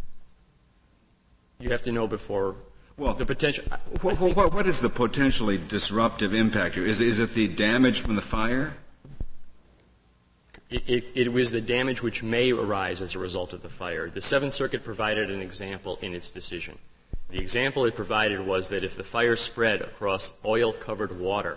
You have to know before well, the potential. What, what, what is the potentially disruptive impact here? Is, is it the damage from the fire? It, it, it was the damage which may arise as a result of the fire. The Seventh Circuit provided an example in its decision. The example it provided was that if the fire spread across oil-covered water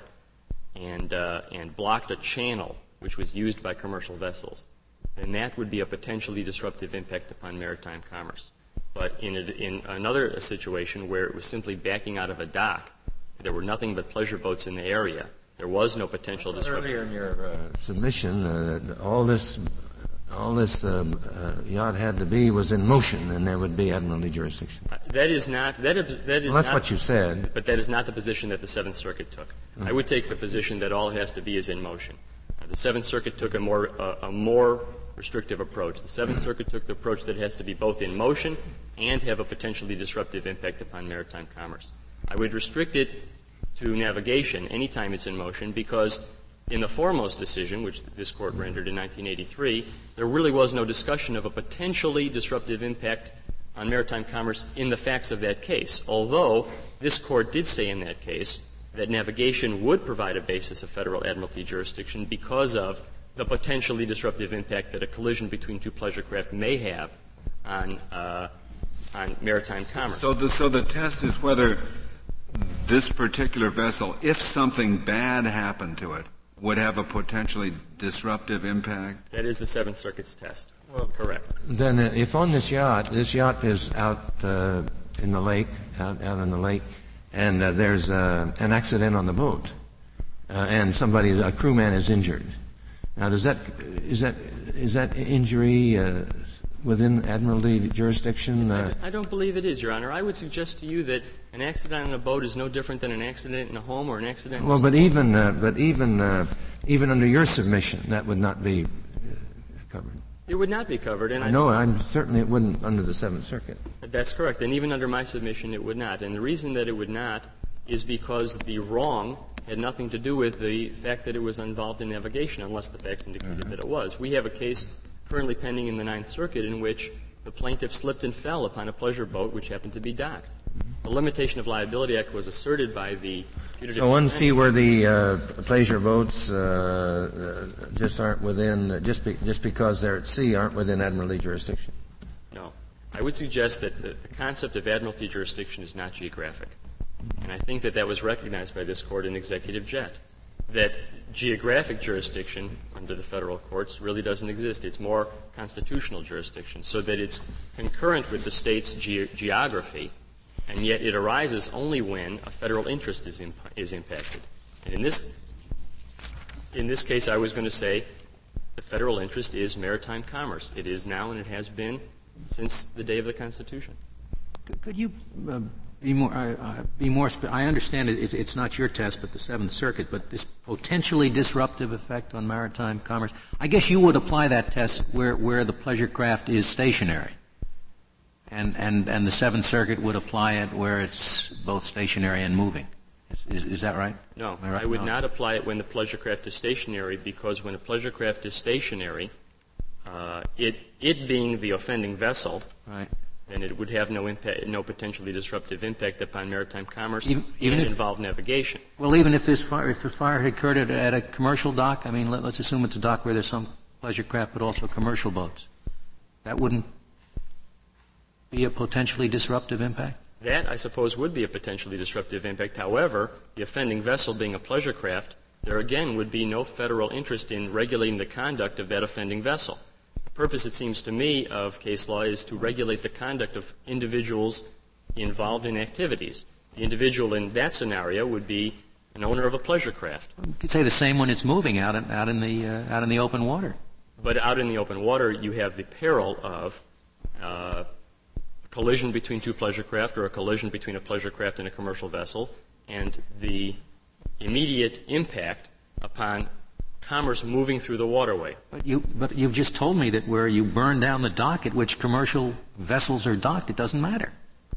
and, uh, and blocked a channel which was used by commercial vessels, then that would be a potentially disruptive impact upon maritime commerce. But in, a, in another situation where it was simply backing out of a dock, there were nothing but pleasure boats in the area, there was no potential disruption. Earlier in your uh, submission, uh, all this, all this um, uh, yacht had to be was in motion, and there would be admiralty jurisdiction. Uh, that is not. That is. That is well, that's not, what you said. But that is not the position that the Seventh Circuit took. Mm-hmm. I would take the position that all it has to be is in motion. Uh, the Seventh Circuit took a more uh, a more restrictive approach. The Seventh Circuit took the approach that it has to be both in motion and have a potentially disruptive impact upon maritime commerce. I would restrict it to navigation anytime it's in motion because in the Foremost decision, which this Court rendered in nineteen eighty-three, there really was no discussion of a potentially disruptive impact on maritime commerce in the facts of that case, although this Court did say in that case that navigation would provide a basis of federal admiralty jurisdiction because of the potentially disruptive impact that a collision between two pleasure craft may have on uh, on maritime commerce. So the, so the test is whether this particular vessel, if something bad happened to it, would have a potentially disruptive impact? That is the Seventh Circuit's test. Well, correct. Then uh, if on this yacht, this yacht is out uh, in the lake, out, out in the lake, and uh, there's uh, an accident on the boat, uh, and somebody, a crewman is injured. Now, does that, is that, is that injury uh, within admiralty jurisdiction? Uh, I don't believe it is, Your Honor. I would suggest to you that an accident on a boat is no different than an accident in a home or an accident. Well, but even, uh, but even, uh, even under your submission, that would not be uh, covered. It would not be covered, and I know I'm certainly it wouldn't under the Seventh Circuit. That's correct, and even under my submission, it would not. And the reason that it would not is because the wrong had nothing to do with the fact that it was involved in navigation, unless the facts indicated mm-hmm. that it was. We have a case currently pending in the Ninth Circuit in which the plaintiff slipped and fell upon a pleasure boat which happened to be docked. Mm-hmm. The Limitation of Liability Act was asserted by the putative. So one see where the uh, pleasure boats uh, uh, just aren't within, uh, just be, just because they're at sea, aren't within admiralty jurisdiction. No, I would suggest that the, the concept of admiralty jurisdiction is not geographic. And I think that that was recognized by this Court in Executive Jet, that geographic jurisdiction under the federal courts really doesn't exist. It's more constitutional jurisdiction, so that it's concurrent with the state's ge- geography, and yet it arises only when a federal interest is, imp- is impacted. And in this, in this case, I was going to say the federal interest is maritime commerce. It is now, and it has been since the day of the Constitution. Could you uh, be more, uh, uh, be more spe- I understand it, it, it's not your test, but the Seventh Circuit, but this potentially disruptive effect on maritime commerce, I guess you would apply that test where, where the pleasure craft is stationary. And, and, and the Seventh Circuit would apply it where it's both stationary and moving. Is, is, is that right? No, right? I would no. not apply it when the pleasure craft is stationary, because when a pleasure craft is stationary, uh, it, it being the offending vessel, right, then it would have no impact, no potentially disruptive impact upon maritime commerce even, even and if, involve navigation. Well, even if this fire, if the fire had occurred at, at a commercial dock, I mean, let, let's assume it's a dock where there's some pleasure craft, but also commercial boats, that wouldn't be a potentially disruptive impact? That, I suppose, would be a potentially disruptive impact. However, the offending vessel being a pleasure craft, there again would be no federal interest in regulating the conduct of that offending vessel. The purpose, it seems to me, of case law is to regulate the conduct of individuals involved in activities. The individual in that scenario would be an owner of a pleasure craft. You could say the same when it's moving out in, out in the uh, out in the open water. But out in the open water, you have the peril of uh, collision between two pleasure craft, or a collision between a pleasure craft and a commercial vessel, and the immediate impact upon commerce moving through the waterway. But you, but you've just told me that where you burn down the dock at which commercial vessels are docked, it doesn't matter.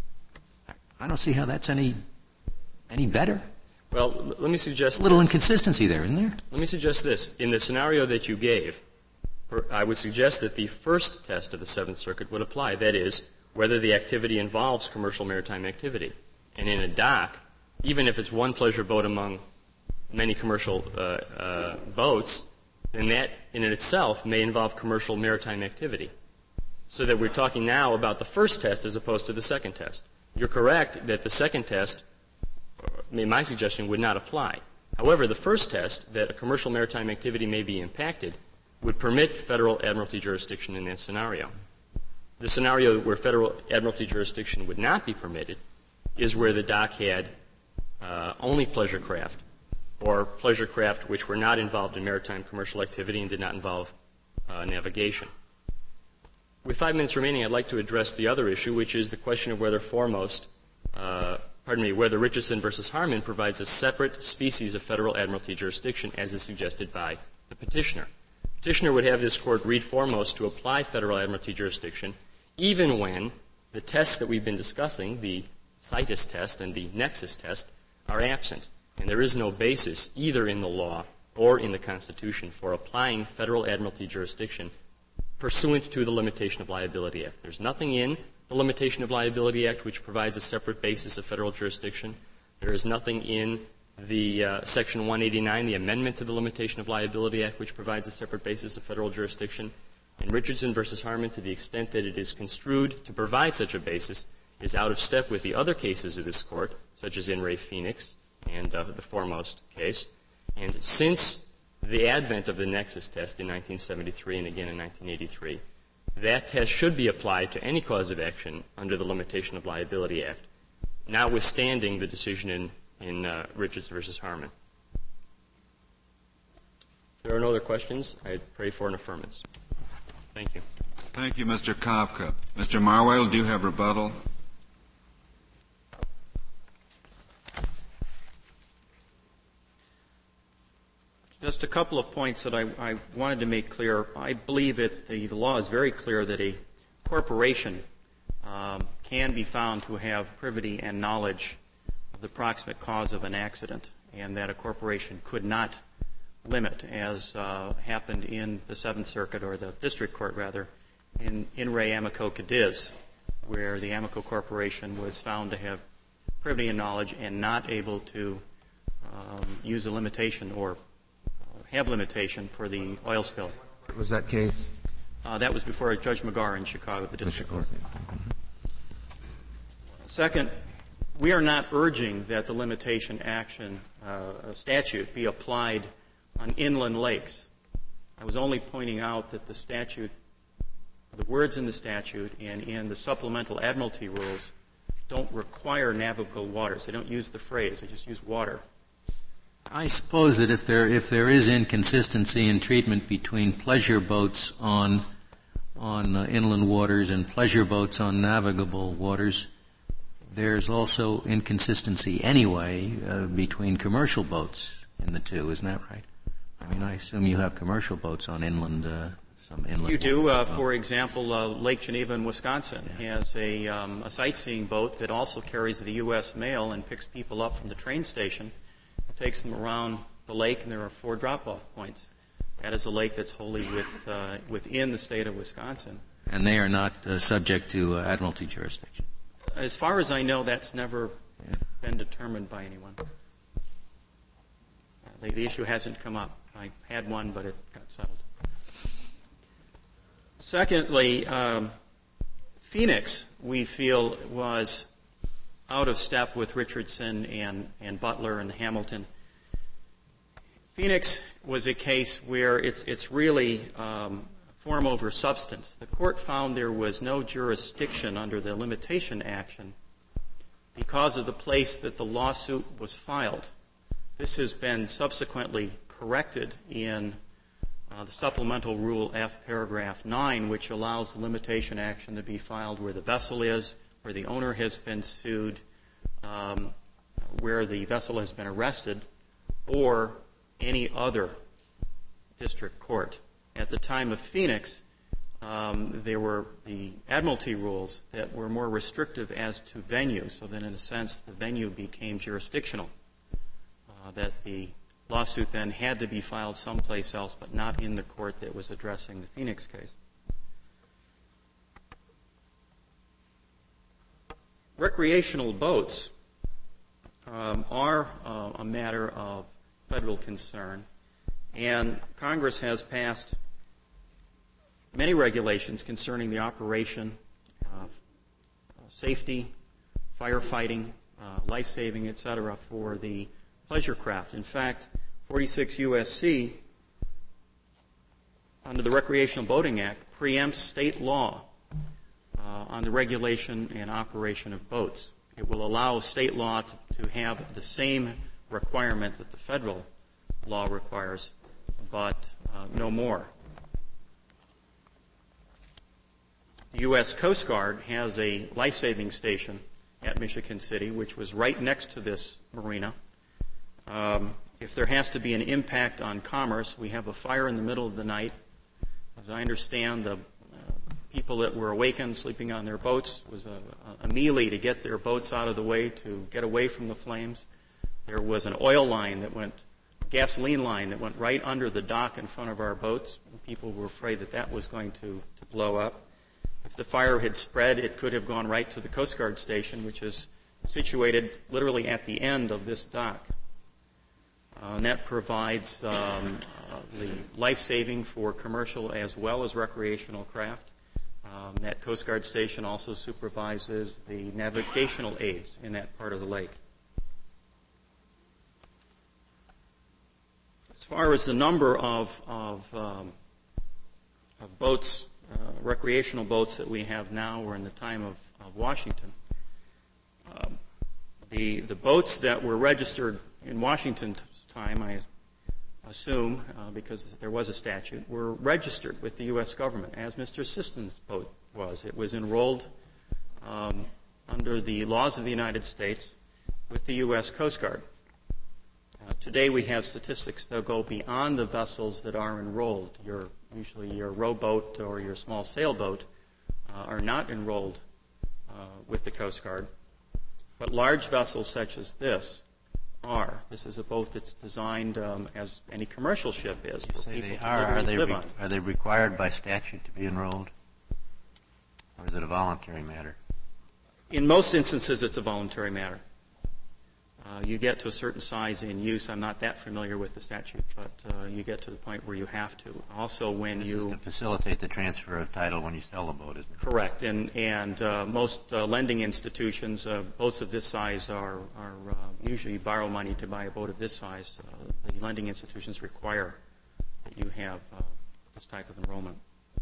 I don't see how that's any any better. Well, l- let me suggest a little this. inconsistency there, isn't there? Let me suggest this. In the scenario that you gave, per, I would suggest that the first test of the Seventh Circuit would apply. That is, whether the activity involves commercial maritime activity. And in a dock, even if it's one pleasure boat among many commercial uh, uh, boats, then that in itself may involve commercial maritime activity. So that we're talking now about the first test as opposed to the second test. You're correct that the second test, in my suggestion, would not apply. However, the first test, that a commercial maritime activity may be impacted, would permit federal admiralty jurisdiction in that scenario. The scenario where federal admiralty jurisdiction would not be permitted is where the dock had uh, only pleasure craft, or pleasure craft which were not involved in maritime commercial activity and did not involve uh, navigation. With five minutes remaining, I'd like to address the other issue, which is the question of whether foremost, uh, pardon me, whether Richardson versus Harmon provides a separate species of federal admiralty jurisdiction as is suggested by the petitioner. Petitioner would have this court read foremost to apply federal admiralty jurisdiction even when the tests that we've been discussing, the CITES test and the nexus test, are absent. And there is no basis either in the law or in the Constitution for applying federal admiralty jurisdiction pursuant to the Limitation of Liability Act. There's nothing in the Limitation of Liability Act which provides a separate basis of federal jurisdiction. There is nothing in the uh, Section one eighty-nine, the amendment to the Limitation of Liability Act, which provides a separate basis of federal jurisdiction. And Richardson versus Harmon, to the extent that it is construed to provide such a basis, is out of step with the other cases of this court, such as in Ray Phoenix and uh, the foremost case. And since the advent of the nexus test in nineteen seventy-three and again in nineteen eighty-three, that test should be applied to any cause of action under the Limitation of Liability Act, notwithstanding the decision in, in uh, Richardson versus Harmon. If there are no other questions, I pray for an affirmance. Thank you. Thank you, Mister Kafka. Mister Marwell, do you have rebuttal? Just a couple of points that I, I wanted to make clear. I believe it, the, the law is very clear that a corporation um, can be found to have privity and knowledge of the proximate cause of an accident, and that a corporation could not limit, as uh, happened in the Seventh Circuit, or the District Court, rather, in, in Ray Amico Cadiz, where the Amico Corporation was found to have privity and knowledge and not able to um, use a limitation or have limitation for the oil spill. What was that case? Uh, that was before Judge McGarr in Chicago, the District Court. Second, we are not urging that the limitation action uh, statute be applied on inland lakes. I was only pointing out that the statute, the words in the statute and in the supplemental admiralty rules don't require navigable waters. They don't use the phrase. They just use water. I suppose that if there if there is inconsistency in treatment between pleasure boats on on uh, inland waters and pleasure boats on navigable waters, there's also inconsistency anyway uh, between commercial boats in the two, isn't that right? I mean, I assume you have commercial boats on inland, uh, some inland. You do. Uh, for example, uh, Lake Geneva in Wisconsin yeah. has a, um, a sightseeing boat that also carries the U S mail and picks people up from the train station, takes them around the lake, and there are four drop-off points. That is a lake that's wholly with, uh, within the state of Wisconsin. And they are not uh, subject to uh, Admiralty jurisdiction? As far as I know, that's never yeah. been determined by anyone. Uh, the, the issue hasn't come up. I had one, but it got settled. Secondly, um, Phoenix, we feel, was out of step with Richardson and, and Butler and Hamilton. Phoenix was a case where it's, it's really um, form over substance. The court found there was no jurisdiction under the limitation action because of the place that the lawsuit was filed. This has been subsequently corrected in uh, the supplemental rule F paragraph nine, which allows the limitation action to be filed where the vessel is, where the owner has been sued, um, where the vessel has been arrested, or any other district court. At the time of Phoenix, um, there were the Admiralty rules that were more restrictive as to venue, so that in a sense the venue became jurisdictional, uh, that the lawsuit then had to be filed someplace else, but not in the court that was addressing the Phoenix case. Recreational boats um, are uh, a matter of federal concern, and Congress has passed many regulations concerning the operation of safety, firefighting, uh, life-saving, et cetera, for the pleasure craft. In fact, forty-six U S C, under the Recreational Boating Act, preempts state law uh, on the regulation and operation of boats. It will allow state law to, to have the same requirement that the federal law requires, but uh, no more. The U S Coast Guard has a life-saving station at Michigan City, which was right next to this marina. Um, if there has to be an impact on commerce, we have a fire in the middle of the night. As I understand, the uh, people that were awakened, sleeping on their boats, was a, a melee to get their boats out of the way, to get away from the flames. There was an oil line that went, gasoline line that went right under the dock in front of our boats. People were afraid that that was going to, to blow up. If the fire had spread, it could have gone right to the Coast Guard station, which is situated literally at the end of this dock. Uh, and that provides um, uh, the life-saving for commercial as well as recreational craft. Um, that Coast Guard station also supervises the navigational aids in that part of the lake. As far as the number of, of, um, of boats, uh, recreational boats that we have now or in the time of, of Washington, um, the, the boats that were registered in Washington's time, I assume, uh, because there was a statute, were registered with the U S government, as Mister Siston's boat was. It was enrolled um, under the laws of the United States with the U S Coast Guard. Uh, today we have statistics that go beyond the vessels that are enrolled. Your, usually your rowboat or your small sailboat uh, are not enrolled uh, with the Coast Guard. But large vessels such as this are. This is a boat that's designed um, as any commercial ship is for say people they to are. Are they, live re- on. are they required by statute to be enrolled? Or is it a voluntary matter? In most instances, it's a voluntary matter. Uh, you get to a certain size in use. I'm not that familiar with the statute, but uh, you get to the point where you have to. Also, when this you is to facilitate the transfer of title when you sell a boat, isn't it? correct, and and uh, most uh, lending institutions, uh, boats of this size are are uh, usually borrow money to buy a boat of this size. Uh, the lending institutions require that you have uh, this type of enrollment.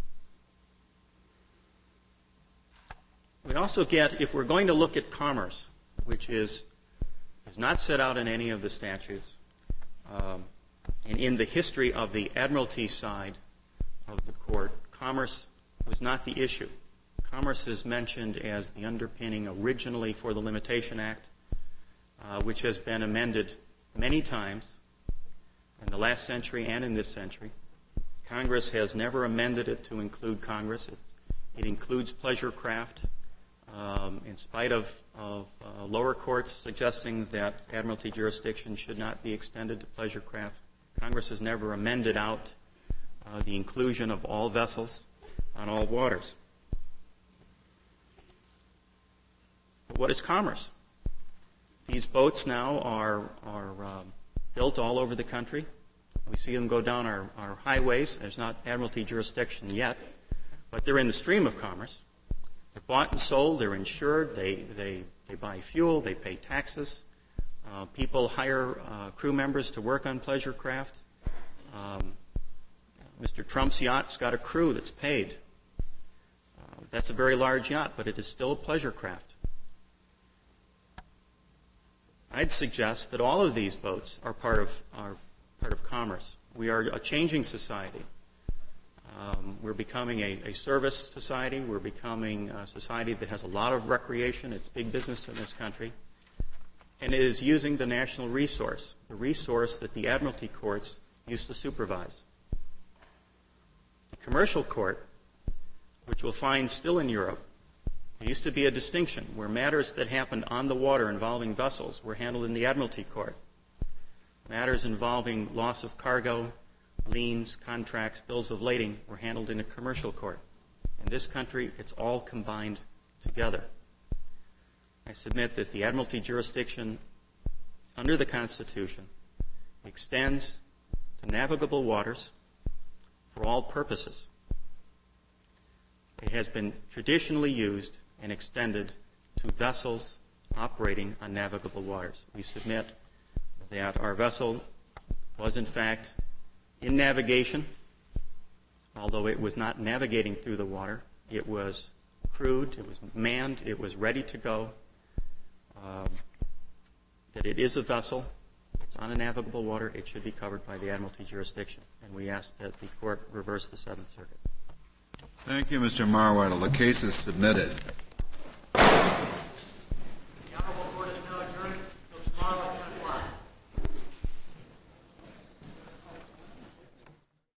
We also get, if we're going to look at commerce, which is is not set out in any of the statutes, um, and in the history of the Admiralty side of the court, commerce was not the issue. Commerce is mentioned as the underpinning originally for the Limitation Act, uh, which has been amended many times in the last century and in this century. Congress has never amended it to include Congress. It, it includes pleasure craft, um, in spite of, of uh, lower courts suggesting that admiralty jurisdiction should not be extended to pleasure craft. Congress has never amended out uh, the inclusion of all vessels on all waters. But what is commerce? These boats now are, are um, built all over the country. We see them go down our, our highways. There's not admiralty jurisdiction yet, but they're in the stream of commerce. They're bought and sold. They're insured. They, they, they buy fuel. They pay taxes. Uh, people hire uh, crew members to work on pleasure craft. Um, Mister Trump's yacht's got a crew that's paid. Uh, that's a very large yacht, but it is still a pleasure craft. I'd suggest that all of these boats are part of are part of commerce. We are a changing society. Um, we're becoming a, a service society. We're becoming a society that has a lot of recreation. It's big business in this country. And it is using the national resource, the resource that the admiralty courts used to supervise. The commercial court, which we'll find still in Europe, there used to be a distinction where matters that happened on the water involving vessels were handled in the admiralty court. Matters involving loss of cargo, liens, contracts, bills of lading were handled in a commercial court. In this country, it's all combined together. I submit that the admiralty jurisdiction under the Constitution extends to navigable waters for all purposes. It has been traditionally used and extended to vessels operating on navigable waters. We submit that our vessel was, in fact, in navigation, although it was not navigating through the water. It was crewed, it was manned, it was ready to go, um, that it is a vessel. It's on a navigable water. It should be covered by the admiralty jurisdiction. And we ask that the court reverse the Seventh Circuit. Thank you, Mister Marweddle. The case is submitted.